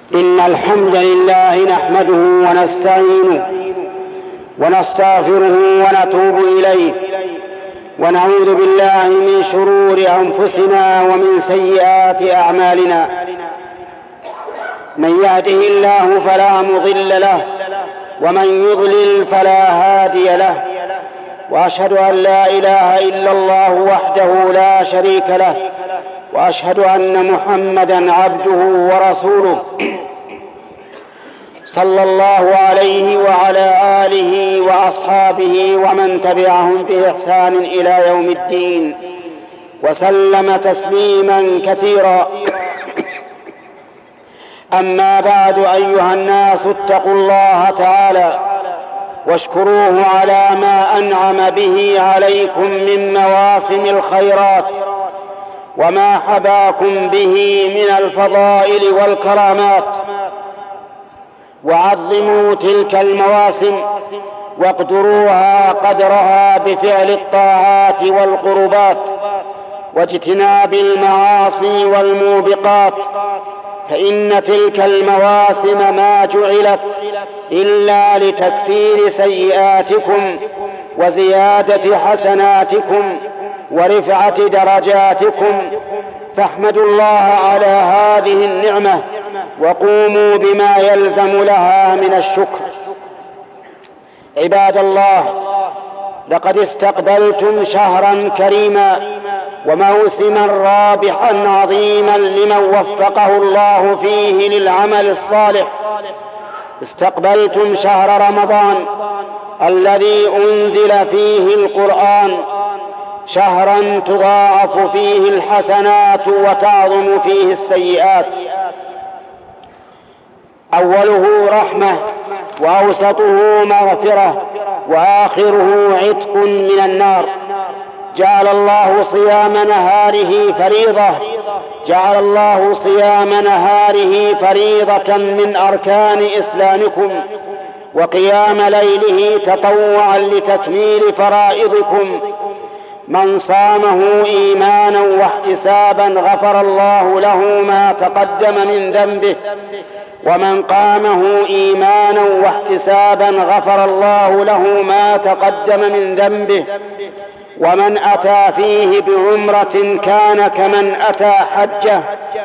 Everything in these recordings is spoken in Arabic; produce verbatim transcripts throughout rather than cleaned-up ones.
إن الحمد لله نحمده ونستعينه ونستغفره ونتوب إليه، ونعوذ بالله من شرور أنفسنا ومن سيئات أعمالنا. من يهده الله فلا مضل له، ومن يضلل فلا هادي له، وأشهد أن لا إله إلا الله وحده لا شريك له، وأشهد أن محمدًا عبده ورسوله صلى الله عليه وعلى آله وأصحابه ومن تبعهم بإحسان إلى يوم الدين، وسلم تسليمًا كثيرا. أما بعد، أيها الناس، اتقوا الله تعالى واشكروه على ما أنعم به عليكم من مواسم الخيرات، وما حباكم به من الفضائل والكرامات، وعظموا تلك المواسم واقدروها قدرها بفعل الطاعات والقربات واجتناب المعاصي والموبقات، فإن تلك المواسم ما جعلت إلا لتكفير سيئاتكم وزيادة حسناتكم ورفعة درجاتكم، فاحمدوا الله على هذه النعمة وقوموا بما يلزم لها من الشكر. عباد الله، لقد استقبلتم شهرا كريما وموسما رابحا عظيما لمن وفقه الله فيه للعمل الصالح. استقبلتم شهر رمضان الذي أنزل فيه القرآن، شهرا تضاعف فيه الحسنات وتعظم فيه السيئات. أوله رحمة، وأوسطه مغفرة، وآخره عتق من النار. جعل الله صيام نهاره فريضة جعل الله صيام نهاره فريضة من أركان إسلامكم، وقيام ليله تطوعا لتكميل فرائضكم. من صامه إيمانا واحتسابا غفر الله له ما تقدم من ذنبه، ومن قامه إيمانا واحتسابا غفر الله له ما تقدم من ذنبه. ومن أتى فيه بعمرة كان كمن أتى حجة.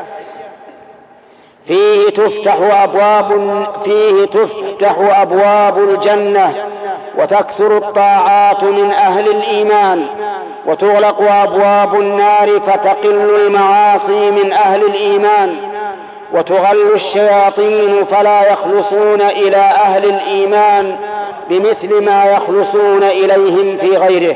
فيه تفتح أبواب فيه تفتح أبواب الجنة، وتكثر الطاعات من أهل الإيمان، وتغلق أبواب النار فتقل المعاصي من أهل الإيمان، وتغل الشياطين فلا يخلصون إلى أهل الإيمان بمثل ما يخلصون إليهم في غيره.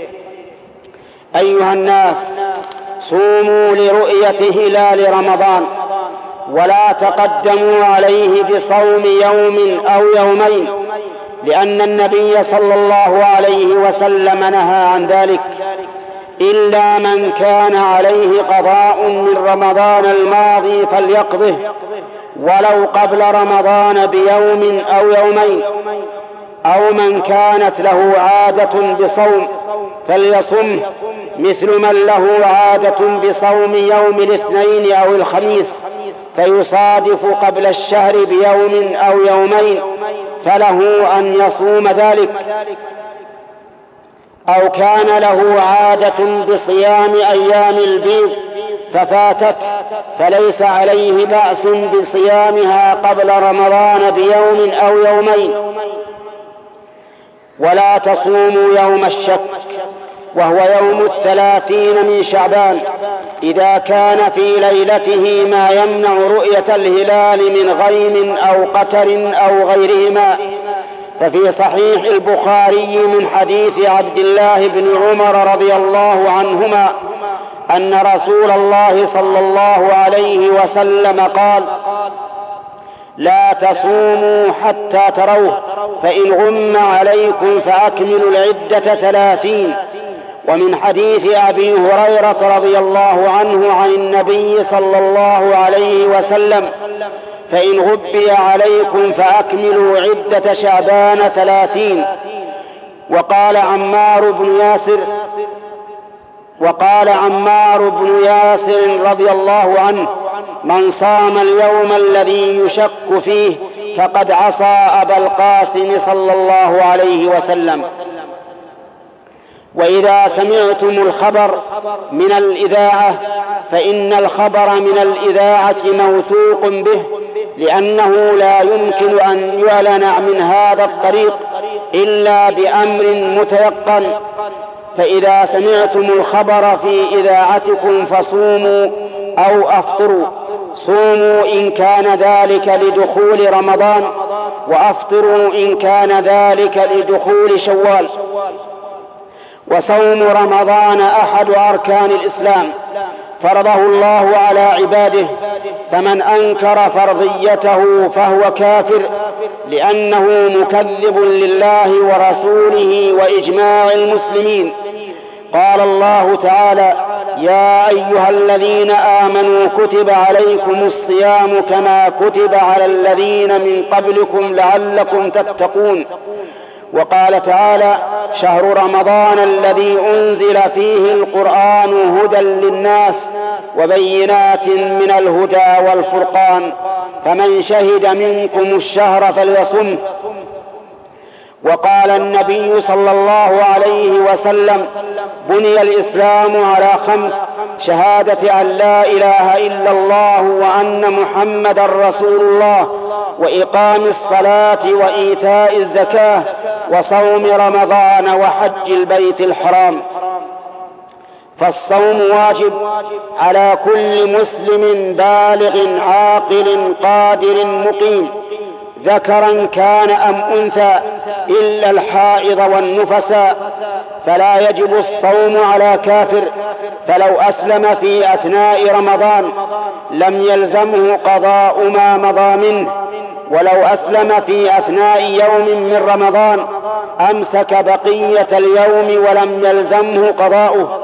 أيها الناس، صوموا لرؤية هلال رمضان، ولا تقدموا عليه بصوم يوم أو يومين، لأن النبي صلى الله عليه وسلم نهى عن ذلك، إلا من كان عليه قضاء من رمضان الماضي فليقضه ولو قبل رمضان بيوم أو يومين، أو من كانت له عادة بصوم فليصمه، مثل من له عادة بصوم يوم الاثنين أو الخميس فيصادف قبل الشهر بيوم أو يومين، فله أن يصوم ذلك. أو كان له عادة بصيام أيام البيض ففاتت، فليس عليه بأس بصيامها قبل رمضان بيوم أو يومين. ولا تصوموا يوم الشك، وهو يوم الثلاثين من شعبان، إذا كان في ليلته ما يمنع رؤية الهلال من غيم أو قتر أو غيرهما. ففي صحيح البخاري من حديث عبد الله بن عمر رضي الله عنهما أن رسول الله صلى الله عليه وسلم قال: لا تصوموا حتى تروه، فإن غم عليكم فأكملوا العدة ثلاثين. ومن حديث أبي هريرة رضي الله عنه عن النبي صلى الله عليه وسلم: فإن غبي عليكم فأكملوا عدة شعبان ثلاثين. وقال عمار بن ياسر وقال عمار بن ياسر رضي الله عنه: من صام اليوم الذي يشك فيه فقد عصى أبا القاسم صلى الله عليه وسلم. وإذا سمعتم الخبر من الإذاعة فإن الخبر من الإذاعة موثوق به، لأنه لا يمكن أن يعلن من هذا الطريق إلا بأمر متيقن. فإذا سمعتم الخبر في إذاعتكم فصوموا أو أفطروا. صوموا إن كان ذلك لدخول رمضان، وأفطروا إن كان ذلك لدخول شوال. وصوم رمضان أحد أركان الإسلام، فرضه الله على عباده، فمن أنكر فرضيته فهو كافر، لأنه مكذب لله ورسوله وإجماع المسلمين. قال الله تعالى: يا أيها الذين آمنوا كتب عليكم الصيام كما كتب على الذين من قبلكم لعلكم تتقون. وقال تعالى: شهر رمضان الذي أنزل فيه القرآن هدى للناس وبينات من الهدى والفرقان، فمن شهد منكم الشهر فليصمه. وقال النبي صلى الله عليه وسلم: بني الإسلام على خمس: شهادة أن لا إله إلا الله وأن محمدا رسول الله، وإقام الصلاة وإيتاء الزكاة، وصوم رمضان وحج البيت الحرام. فالصوم واجب على كل مسلم بالغ عاقل قادر مقيم، ذكرا كان أم أنثى، إلا الحائض والنفساء، فلا يجب الصوم على كافر. فلو أسلم في أثناء رمضان لم يلزمه قضاء ما مضى منه، ولو أسلم في أثناء يوم من رمضان أمسك بقية اليوم ولم يلزمه قضاؤه.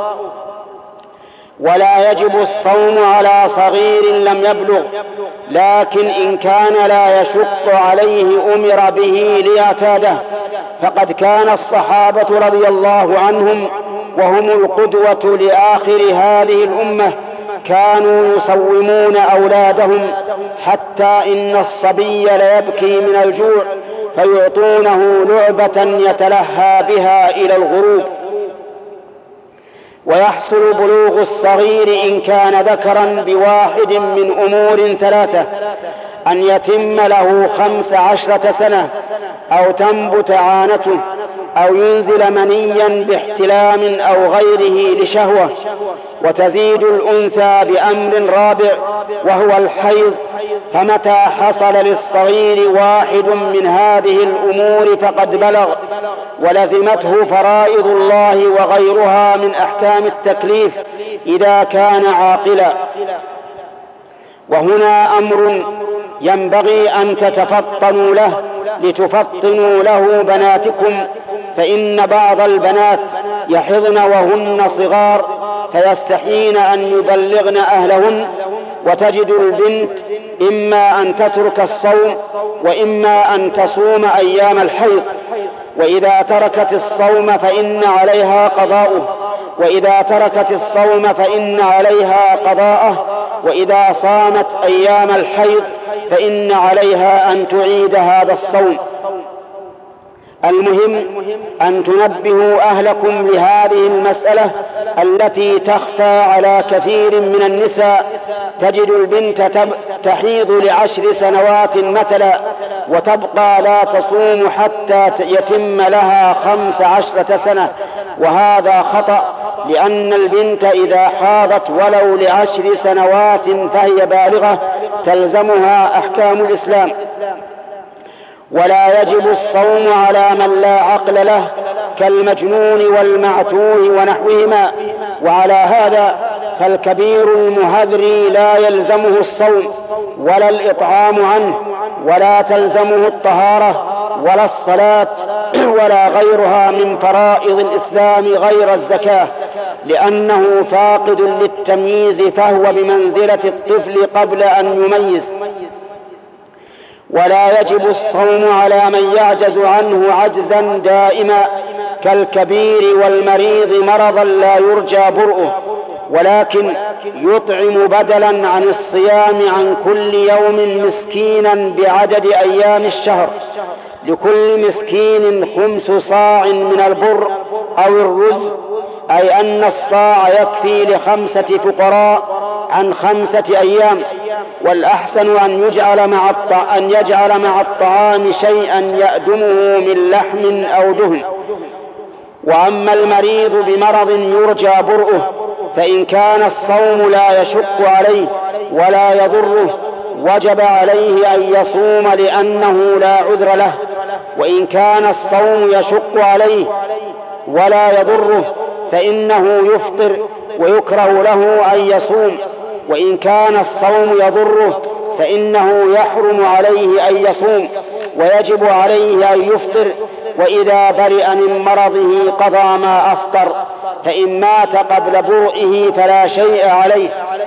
ولا يجب الصوم على صغير لم يبلغ، لكن إن كان لا يشق عليه أمر به ليعتاده، فقد كان الصحابة رضي الله عنهم وهم القدوة لآخر هذه الأمة كانوا يصومون أولادهم، حتى إن الصبي ليبكي من الجوع فيعطونه لعبة يتلهى بها إلى الغروب. ويحصل بلوغ الصغير إن كان ذكرا بواحد من أمور ثلاثة: أن يتم له خمس عشرة سنة، أو تنبت عانته، أو ينزل منيا باحتلام أو غيره لشهوة. وتزيد الأنثى بأمر رابع وهو الحيض، فمتى حصل للصغير واحد من هذه الأمور فقد بلغ، ولزمته فرائض الله وغيرها من أحكام التكليف إذا كان عاقلا. وهنا أمر ينبغي أن تتفطنوا له لتفطنوا له بناتكم، فإن بعض البنات يحضن وهن صغار فيستحين أن يبلغن أهلهن، وتجد البنت إما أن تترك الصوم وإما أن تصوم أيام الحيض، وإذا تركت الصوم فإن عليها قضاؤه، وإذا تركت الصوم فإن عليها قضاءه، وإذا صامت أيام الحيض فإن عليها أن تعيد هذا الصوم. المهم أن تنبهوا أهلكم لهذه المسألة التي تخفى على كثير من النساء. تجد البنت تحيض لعشر سنوات مثلا وتبقى لا تصوم حتى يتم لها خمس عشرة سنة، وهذا خطأ، لأن البنت إذا حاضت ولو لعشر سنوات فهي بالغة تلزمها أحكام الإسلام. ولا يجب الصوم على من لا عقل له كالمجنون والمعتوه ونحوهما، وعلى هذا فالكبير المهذري لا يلزمه الصوم ولا الإطعام عنه، ولا تلزمه الطهارة ولا الصلاة ولا غيرها من فرائض الإسلام غير الزكاة، لأنه فاقد للتمييز فهو بمنزلة الطفل قبل أن يميز. ولا يجب الصوم على من يعجز عنه عجزا دائما كالكبير والمريض مرضا لا يرجى برؤه، ولكن يطعم بدلا عن الصيام عن كل يوم مسكينا بعدد أيام الشهر، لكل مسكين خمس صاع من البر أو الرز، أي أن الصاع يكفي لخمسة فقراء عن خمسة أيام. والأحسن أن يجعل مع أن يجعل مع الطعام شيئا يأدمه من لحم أو دهن. وأما المريض بمرض يرجى برؤه، فإن كان الصوم لا يشق عليه ولا يضره وجب عليه أن يصوم لأنه لا عذر له. وإن كان الصوم يشق عليه ولا يضره فإنه يفطر ويكره له أن يصوم. وإن كان الصوم يضره فإنه يحرم عليه أن يصوم ويجب عليه أن يفطر. وإذا برئ من مرضه قضى ما أفطر، فإن مات قبل برئه فلا شيء عليه.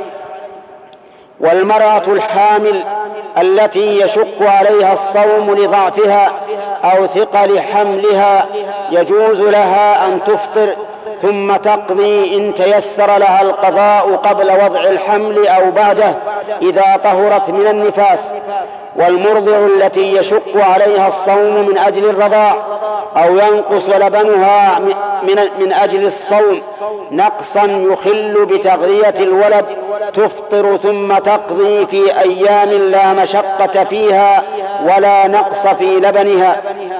والمرأة الحامل التي يشق عليها الصوم لضعفها أو ثقل حملها يجوز لها أن تفطر ثم تقضي إن تيسر لها القضاء قبل وضع الحمل أو بعده إذا طهرت من النفاس. والمرضع التي يشق عليها الصوم من أجل الرضاع أو ينقص لبنها من أجل الصوم نقصا يخل بتغذية الولد تفطر ثم تقضي في أيام لا مشقة فيها ولا نقص في لبنها.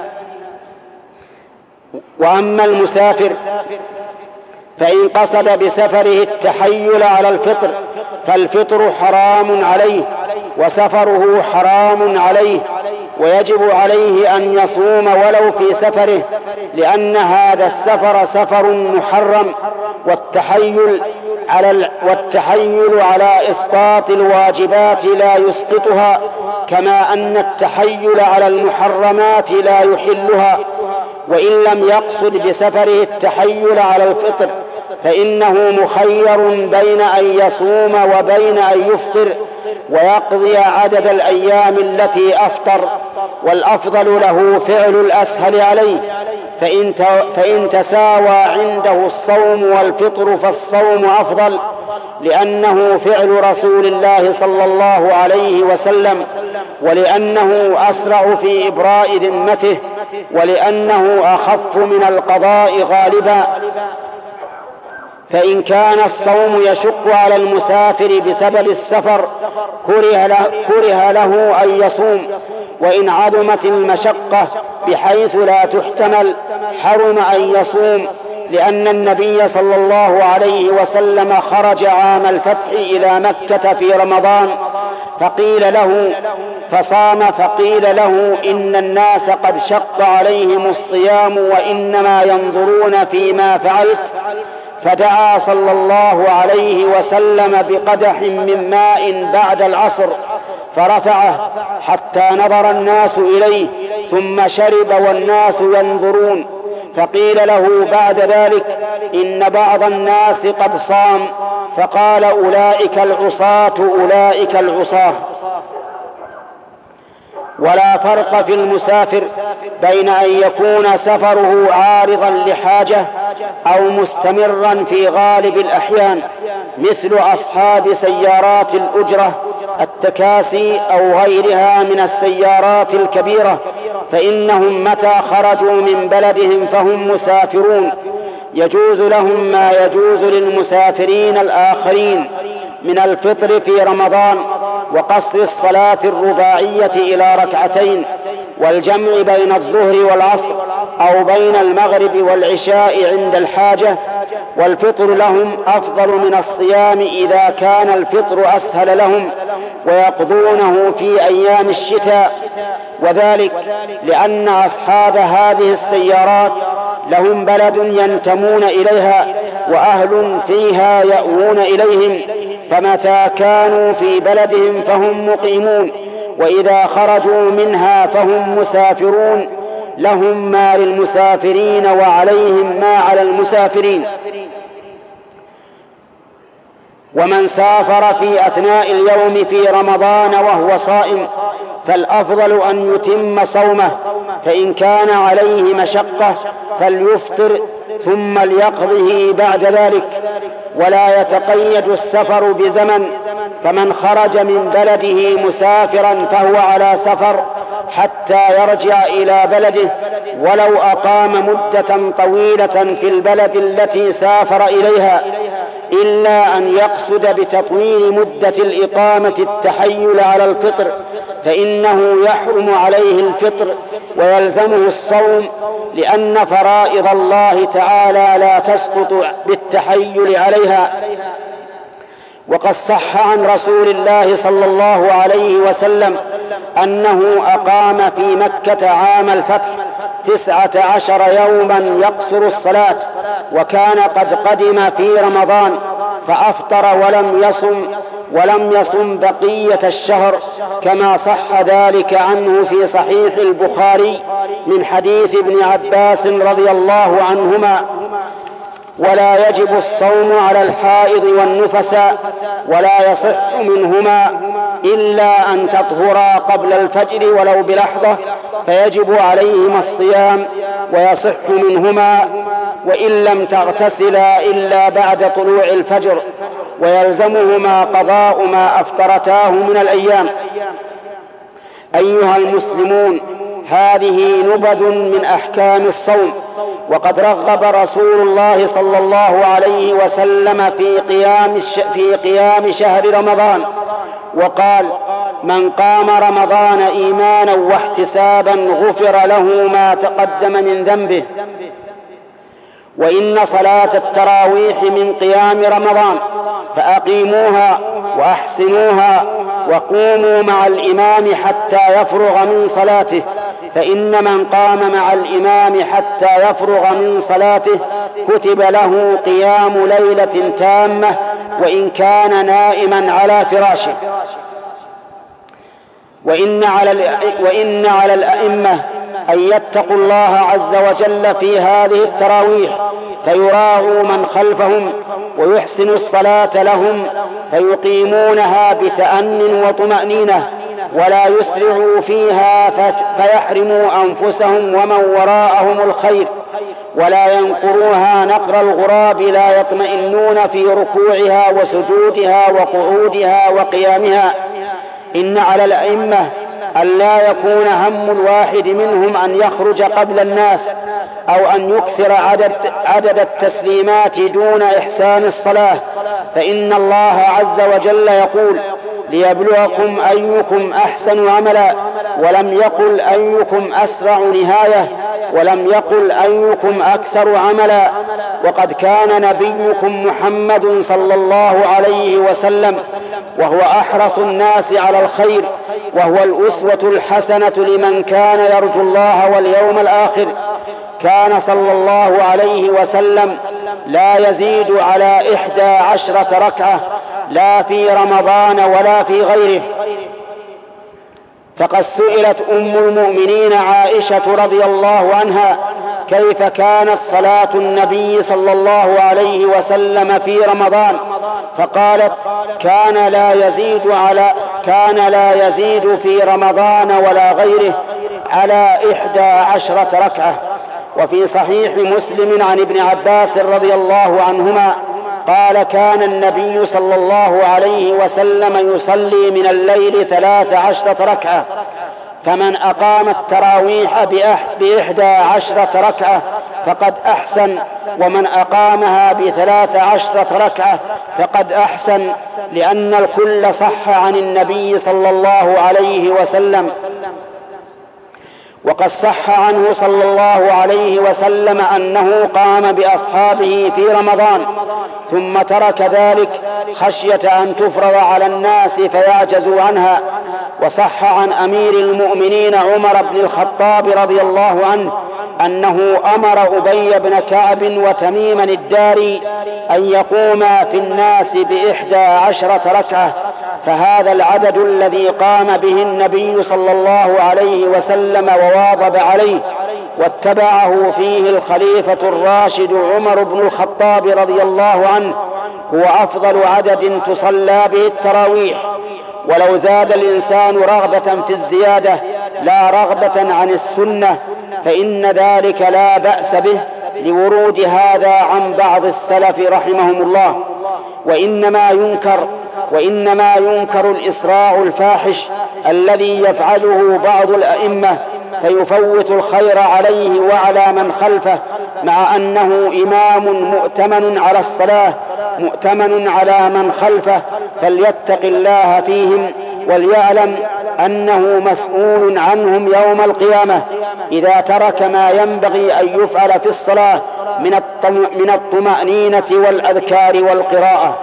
وأما المسافر فإن قصد بسفره التحيل على الفطر فالفطر حرام عليه وسفره حرام عليه، ويجب عليه أن يصوم ولو في سفره، لأن هذا السفر سفر محرم، والتحيل على والتحيل على إسقاط الواجبات لا يسقطها، كما أن التحيل على المحرمات لا يحلها. وإن لم يقصد بسفره التحيل على الفطر فإنه مخير بين أن يصوم وبين أن يفطر ويقضي عدد الأيام التي أفطر، والأفضل له فعل الأسهل عليه. فإن, فإن تساوى عنده الصوم والفطر فالصوم أفضل، لأنه فعل رسول الله صلى الله عليه وسلم، ولأنه أسرع في إبراء ذمته، ولأنه أخف من القضاء غالبا. فإن كان الصوم يشق على المسافر بسبب السفر كره له, كره له أن يصوم، وإن عظمت المشقة بحيث لا تحتمل حرم أن يصوم، لأن النبي صلى الله عليه وسلم خرج عام الفتح إلى مكة في رمضان فقيل له فصام فقيل له إن الناس قد شق عليهم الصيام وإنما ينظرون فيما فعلت، فدعا صلى الله عليه وسلم بقدح من ماء بعد العصر فرفعه حتى نظر الناس إليه ثم شرب والناس ينظرون، فقيل له بعد ذلك إن بعض الناس قد صام، فقال أولئك العصاة أولئك العصاة. ولا فرق في المسافر بين أن يكون سفره عارضا لحاجة أو مستمرا في غالب الأحيان مثل أصحاب سيارات الأجرة التكاسي أو غيرها من السيارات الكبيرة، فإنهم متى خرجوا من بلدهم فهم مسافرون، يجوز لهم ما يجوز للمسافرين الآخرين من الفطر في رمضان وقصر الصلاة الرباعية إلى ركعتين، والجمع بين الظهر والعصر أو بين المغرب والعشاء عند الحاجة. والفطر لهم أفضل من الصيام إذا كان الفطر أسهل لهم، ويقضونه في أيام الشتاء، وذلك لأن أصحاب هذه السيارات لهم بلد ينتمون إليها وأهل فيها يأوون إليهم، فمتى كانوا في بلدهم فهم مقيمون، وإذا خرجوا منها فهم مسافرون، لهم ما للمسافرين وعليهم ما على المسافرين. ومن سافر في أثناء اليوم في رمضان وهو صائم فالأفضل أن يتم صومه، فإن كان عليه مشقة فليفطر ثم ليقضه بعد ذلك. ولا يتقيد السفر بزمن، فمن خرج من بلده مسافرا فهو على سفر حتى يرجع إلى بلده، ولو أقام مدة طويلة في البلد التي سافر إليها، إلا أن يقصد بتطويل مدة الإقامة التحيل على الفطر، فإنه يحرم عليه الفطر ويلزمه الصوم، لأن فرائض الله تعالى لا تسقط بالتحيل عليها. وقد صح عن رسول الله صلى الله عليه وسلم أنه أقام في مكة عام الفتح تسعة عشر يوما يقصر الصلاة، وكان قد قدم في رمضان فأفطر ولم يصم ولم يصم بقية الشهر، كما صح ذلك عنه في صحيح البخاري من حديث ابن عباس رضي الله عنهما: ولا يجب الصوم على الحائض والنفساء، ولا يصح منهما إلا أن تطهرا قبل الفجر ولو بلحظة، فيجب عليهما الصيام، ويصح منهما وإن لم تغتسلا إلا بعد طلوع الفجر، ويلزمهما قضاء ما أفطرتاه من الأيام. أيها المسلمون، هذه نبذ من أحكام الصوم، وقد رغب رسول الله صلى الله عليه وسلم في قيام في قيام شهر رمضان، وقال: من قام رمضان إيمانا واحتسابا غفر له ما تقدم من ذنبه. وإن صلاة التراويح من قيام رمضان، فأقيموها وأحسنوها وقوموا مع الإمام حتى يفرغ من صلاته، فإن من قام مع الإمام حتى يفرغ من صلاته كتب له قيام ليلة تامة، وإن كان نائما على فراشه. وإن على وإن على الأئمة أن يتقوا الله عز وجل في هذه التراويح، فيراعوا من خلفهم ويحسنوا الصلاة لهم، فيقيمونها بتأن وطمأنينة، ولا يسرعوا فيها فيحرموا أنفسهم ومن وراءهم الخير، ولا ينقروها نقر الغراب، لا يطمئنون في ركوعها وسجودها وقعودها وقيامها. إن على الأئمة أن لا يكون هم الواحد منهم أن يخرج قبل الناس، أو أن يكثر عدد, عدد التسليمات دون إحسان الصلاة، فإن الله عز وجل يقول: ليبلوكم أيكم أحسن عملا، ولم يقل أيكم أسرع نهاية، ولم يقل أيكم أكثر عملا. وقد كان نبيكم محمد صلى الله عليه وسلم وهو أحرص الناس على الخير، وهو الأسوة الحسنة لمن كان يرجو الله واليوم الآخر. كان صلى الله عليه وسلم لا يزيد على إحدى عشرة ركعة، لا في رمضان ولا في غيره. فقد سئلت أم المؤمنين عائشة رضي الله عنها: كيف كانت صلاة النبي صلى الله عليه وسلم في رمضان؟ فقالت: كان لا يزيد على كان لا يزيد في رمضان ولا غيره على إحدى عشرة ركعة. وفي صحيح مسلم عن ابن عباس رضي الله عنهما قال: كان النبي صلى الله عليه وسلم يصلي من الليل ثلاث عشرة ركعة، فمن أقام التراويح بإحدى عشرة ركعة فقد أحسن، ومن أقامها بثلاث عشرة ركعة فقد أحسن، لأن الكل صح عن النبي صلى الله عليه وسلم. وقد صح عنه صلى الله عليه وسلم أنه قام بأصحابه في رمضان ثم ترك ذلك خشية أن تفرض على الناس فيعجزوا عنها. وصح عن أمير المؤمنين عمر بن الخطاب رضي الله عنه أنه أمر أبي بن كعب وتميما الداري أن يقوما في الناس بإحدى عشرة ركعة، فهذا العدد الذي قام به النبي صلى الله عليه وسلم وواظب عليه واتبعه فيه الخليفة الراشد عمر بن الخطاب رضي الله عنه هو أفضل عدد تصلى به التراويح. ولو زاد الإنسان رغبة في الزيادة لا رغبة عن السنة فإن ذلك لا بأس به، لورود هذا عن بعض السلف رحمهم الله. وإنما ينكر وإنما ينكر الإسراع الفاحش الذي يفعله بعض الأئمة فيفوت الخير عليه وعلى من خلفه، مع أنه إمام مؤتمن على الصلاة مؤتمن على من خلفه، فليتق الله فيهم وليعلم أنه مسؤول عنهم يوم القيامة إذا ترك ما ينبغي أن يفعل في الصلاة من الطمأنينة والأذكار والقراءة.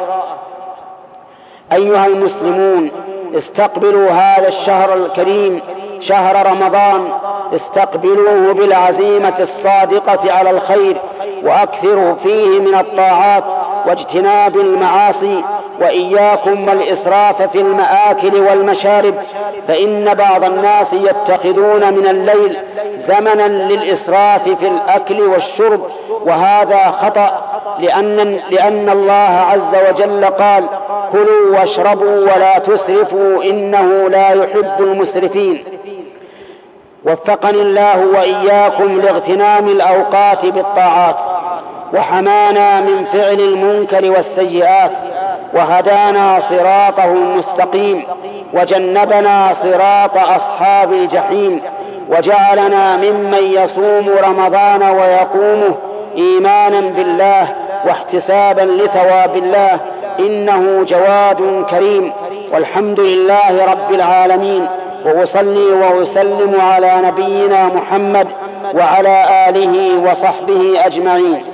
أيها المسلمون، استقبلوا هذا الشهر الكريم شهر رمضان، استقبلوه بالعزيمة الصادقة على الخير، وأكثروا فيه من الطاعات واجتناب المعاصي، وإياكم والإسراف في المآكل والمشارب، فإن بعض الناس يتخذون من الليل زمنا للإسراف في الأكل والشرب، وهذا خطأ، لأن, لأن الله عز وجل قال: كلوا واشربوا ولا تسرفوا إنه لا يحب المسرفين. وفقني الله وإياكم لاغتنام الأوقات بالطاعات، وحمانا من فعل المنكر والسيئات، وهدانا صراطه المستقيم، وجنبنا صراط أصحاب الجحيم، وجعلنا ممن يصوم رمضان ويقومه إيمانا بالله واحتسابا لثواب الله، إنه جواد كريم. والحمد لله رب العالمين، وأصلي وأسلم على نبينا محمد وعلى آله وصحبه أجمعين.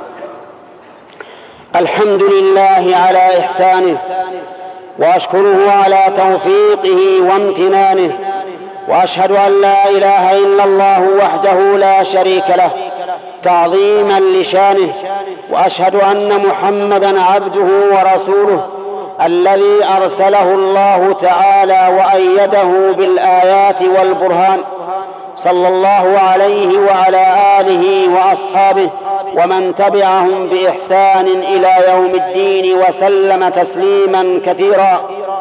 الحمد لله على إحسانه، وأشكره على توفيقه وامتنانه، وأشهد أن لا إله إلا الله وحده لا شريك له تعظيما لشانه، وأشهد أن محمدا عبده ورسوله الذي أرسله الله تعالى وأيده بالآيات والبرهان، صلى الله عليه وعلى آله وأصحابه ومن تبعهم بإحسان إلى يوم الدين وسلم تسليما كثيرا.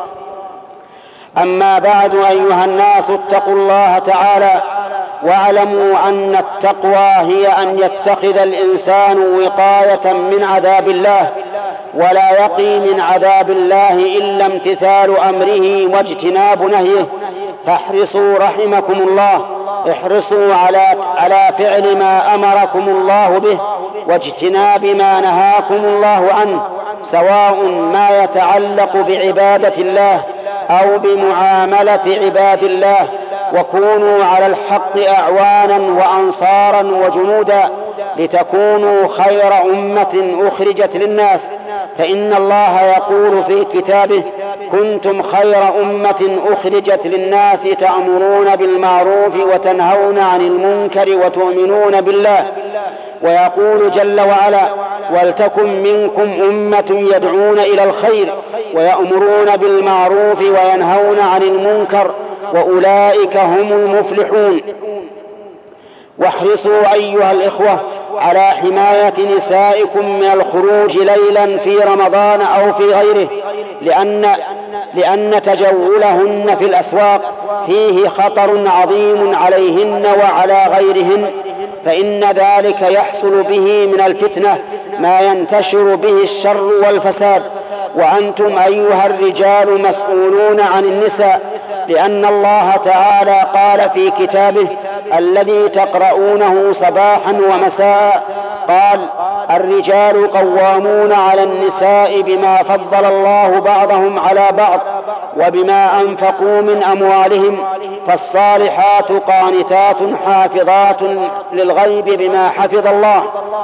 أما بعد، أيها الناس، اتقوا الله تعالى، واعلموا أن التقوى هي أن يتخذ الإنسان وقاية من عذاب الله، ولا يقي من عذاب الله إلا امتثال أمره واجتناب نهيه. فاحرصوا رحمكم الله، احرصوا على على فعل ما أمركم الله به واجتناب ما نهاكم الله عنه، سواء ما يتعلق بعبادة الله أو بمعاملة عباد الله، وكونوا على الحق أعوانا وأنصارا وجنودا لتكونوا خير أمة أخرجت للناس، فإن الله يقول في كتابه: كنتم خير أمة أخرجت للناس تأمرون بالمعروف وتنهون عن المنكر وتؤمنون بالله. ويقول جل وعلا: ولتكن منكم أمة يدعون إلى الخير ويأمرون بالمعروف وينهون عن المنكر وأولئك هم المفلحون. واحرصوا أيها الإخوة على حماية نسائكم من الخروج ليلا في رمضان أو في غيره، لأن, لأن تجولهن في الأسواق فيه خطر عظيم عليهن وعلى غيرهن، فإن ذلك يحصل به من الفتنة ما ينتشر به الشر والفساد. وأنتم أيها الرجال مسؤولون عن النساء، لأن الله تعالى قال في كتابه الذي تقرؤونه صباحا ومساء: قال: الرجال قوامون على النساء بما فضل الله بعضهم على بعض وبما أنفقوا من أموالهم، فالصالحات قانتات حافظات للغيب بما حفظ الله.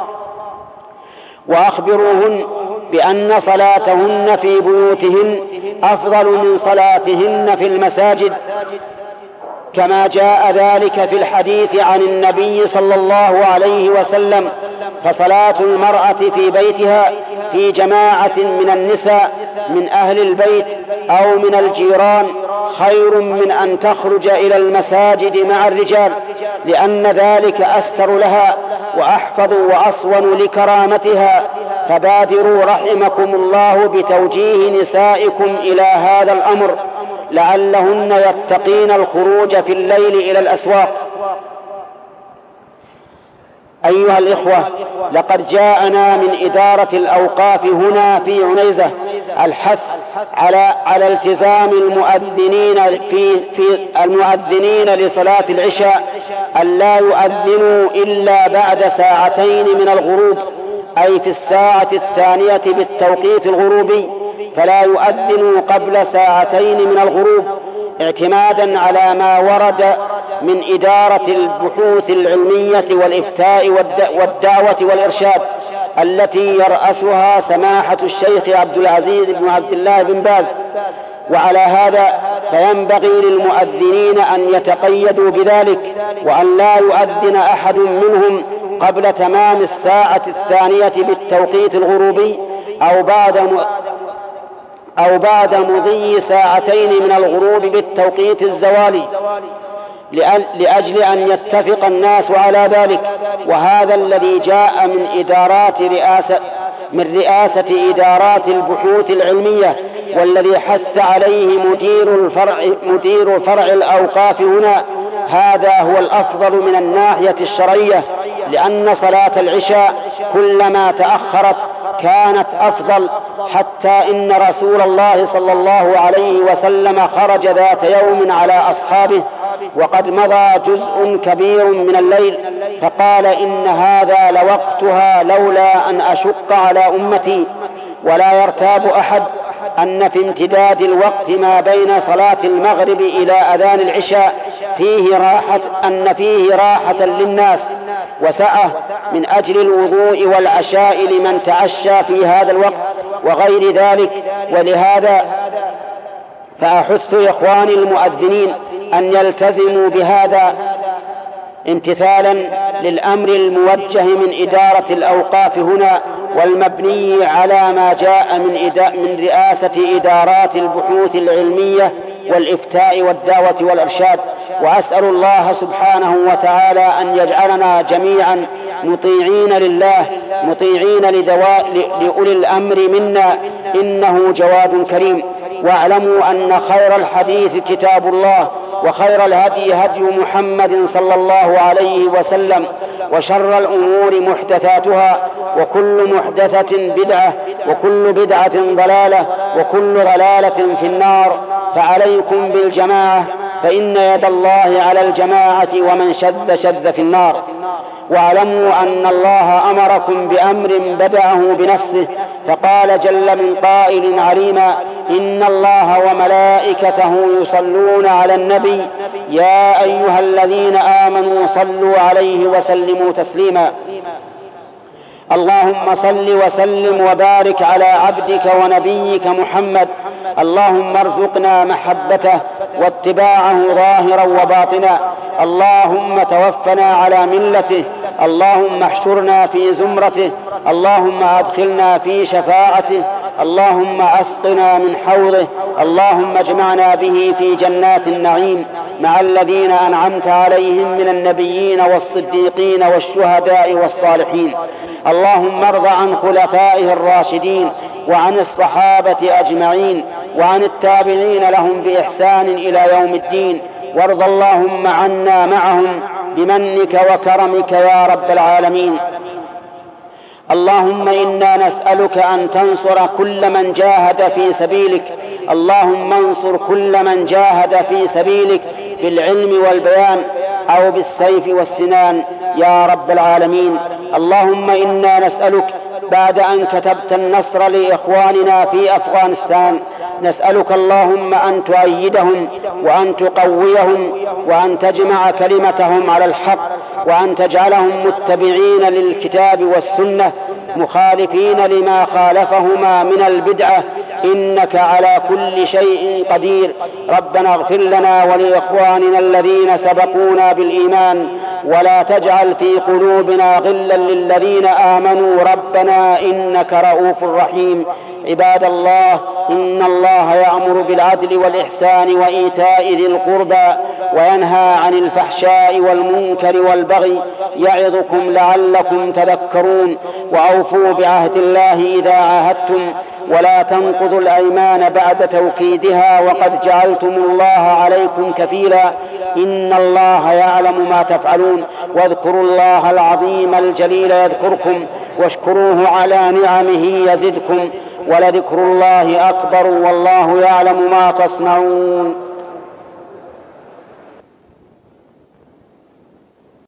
وأخبروهن بأن صلاتهن في بيوتهن أفضل من صلاتهن في المساجد، كما جاء ذلك في الحديث عن النبي صلى الله عليه وسلم: فصلاة المرأة في بيتها في جماعة من النساء من أهل البيت أو من الجيران خير من أن تخرج إلى المساجد مع الرجال، لأن ذلك أستر لها وأحفظ وأصون لكرامتها. فبادروا رحمكم الله بتوجيه نسائكم إلى هذا الأمر، لعلهن يتقين الخروج في الليل إلى الأسواق. أيها الإخوة، لقد جاءنا من إدارة الأوقاف هنا في عنيزة الحث على على التزام المؤذنين في في المؤذنين لصلاة العشاء أن لا يؤذنوا إلا بعد ساعتين من الغروب، أي في الساعة الثانية بالتوقيت الغروبي، فلا يؤذنوا قبل ساعتين من الغروب، اعتمادا على ما ورد من إدارة البحوث العلمية والإفتاء والدعوة والإرشاد التي يرأسها سماحة الشيخ عبد العزيز بن عبد الله بن باز. وعلى هذا فينبغي للمؤذنين أن يتقيدوا بذلك، وأن لا يؤذن أحد منهم قبل تمام الساعة الثانية بالتوقيت الغروبي أو بعد م... أو بعد مضي ساعتين من الغروب بالتوقيت الزوالي، لأجل أن يتفق الناس على ذلك. وهذا الذي جاء من إدارات رئاسة من رئاسة إدارات البحوث العلمية، والذي حث عليه مدير الفرع مدير فرع الأوقاف هنا. هذا هو الأفضل من الناحية الشرعية، لأن صلاة العشاء كلما تأخرت كانت أفضل، حتى إن رسول الله صلى الله عليه وسلم خرج ذات يوم على أصحابه وقد مضى جزء كبير من الليل، فقال: إن هذا لوقتها لولا أن أشق على أمتي. ولا يرتاب أحد أن في امتداد الوقت ما بين صلاة المغرب إلى أذان العشاء فيه راحة أن فيه راحة للناس وسعة من أجل الوضوء والعشاء لمن تعشى في هذا الوقت وغير ذلك. ولهذا فأحث إخواني المؤذنين أن يلتزموا بهذا امتثالا للأمر الموجه من إدارة الأوقاف هنا، والمبني على ما جاء من, من رئاسة إدارات البحوث العلمية والإفتاء والدعوة والإرشاد. وأسأل الله سبحانه وتعالى أن يجعلنا جميعا مطيعين لله مطيعين لأولي الأمر منا، إنه جواد كريم. واعلموا أن خير الحديث كتاب الله، وخير الهدي هدي محمد صلى الله عليه وسلم، وشر الأمور محدثاتها، وكل محدثة بدعة، وكل بدعة ضلالة، وكل ضلالة في النار. فعليكم بالجماعة، فإن يد الله على الجماعة، ومن شذ شذ في النار. واعلموا أن الله أمركم بأمر بدأه بنفسه، فقال جل من قائل عليما: إن الله وملائكته يصلون على النبي يا أيها الذين آمنوا صلوا عليه وسلموا تسليما. اللهم صل وسلم وبارك على عبدك ونبيك محمد. اللهم ارزقنا محبته واتباعه ظاهرا وباطنا. اللهم توفنا على ملته. اللهم احشرنا في زمرته. اللهم ادخلنا في شفاعته. اللهم اسقنا من حوضه. اللهم اجمعنا به في جنات النعيم مع الذين أنعمت عليهم من النبيين والصديقين والشهداء والصالحين. اللهم ارض عن خلفائه الراشدين وعن الصحابة أجمعين وعن التابعين لهم بإحسان إلى يوم الدين، وارض اللهم عنا معهم بمنك وكرمك يا رب العالمين. اللهم إنا نسألك أن تنصر كل من جاهد في سبيلك. اللهم انصر كل من جاهد في سبيلك بالعلم والبيان أو بالسيف والسنان يا رب العالمين. اللهم إنا نسألك بعد أن كتبت النصر لإخواننا في أفغانستان، نسألك اللهم أن تؤيدهم وأن تقويهم وأن تجمع كلمتهم على الحق، وأن تجعلهم متبعين للكتاب والسنة مخالفين لما خالفهما من البدعة، إنك على كل شيء قدير. ربنا اغفر لنا ولإخواننا الذين سبقونا بالإيمان، ولا تجعل في قلوبنا غلا للذين آمنوا ربنا إنك رؤوف رحيم. عباد الله، إن الله يأمر بالعدل والإحسان وإيتاء ذي القربى وينهى عن الفحشاء والمنكر والبغي، يعظكم لعلكم تذكرون. وأوفوا بعهد الله إذا عاهدتم، ولا تنقضوا الأيمان بعد توكيدها، وقد جعلتم الله عليكم كفيلا. إن الله يعلم ما تفعلون. واذكروا الله العظيم الجليل يذكركم واشكروه على نعمه يزدكم ولذكر الله أكبر والله يعلم ما تصنعون.